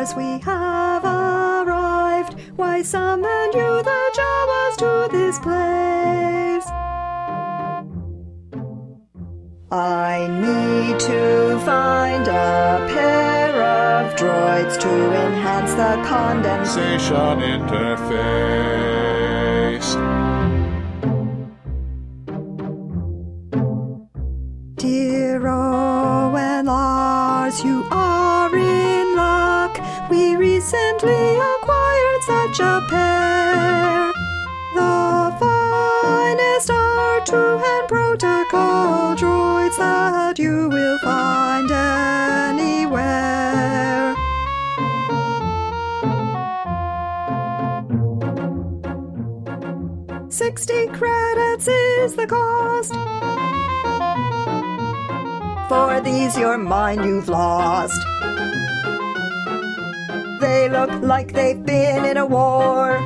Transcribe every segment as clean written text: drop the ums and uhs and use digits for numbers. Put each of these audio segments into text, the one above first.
Lars, we have arrived. Why summoned you the Jawas to this place? I need to find a pair of droids to enhance the condensation interface. Dear Owen Lars, you are in luck. We recently acquired such a pair. The finest R2 and protocol droids that you will find anywhere. $60 credits is the cost. For these your mind you've lost. They look like they've been in a war.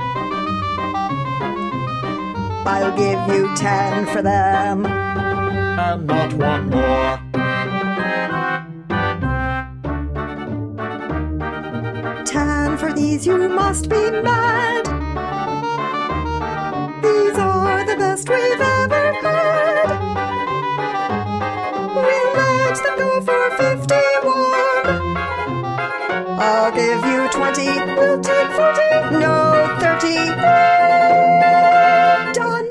I'll give you 10 for them. And not one more. $10 for these, you must be mad. These are the best we've ever had. We'll let them go for 51. I'll give you 20. We'll take 40. No, 30. Done.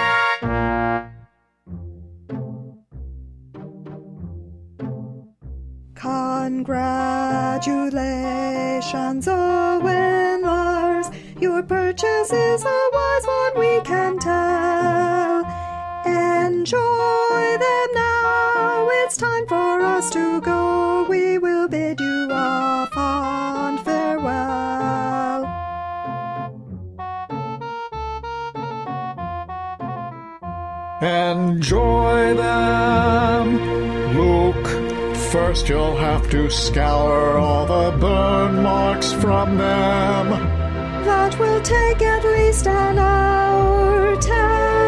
Congratulations, Owen Lars. Your purchase is a wise one, we can tell. Enjoy them now. It's time for us to go. We will bid you a fond farewell. Enjoy them, Luke. First you'll have to scour all the burn marks from them. That will take at least an hour.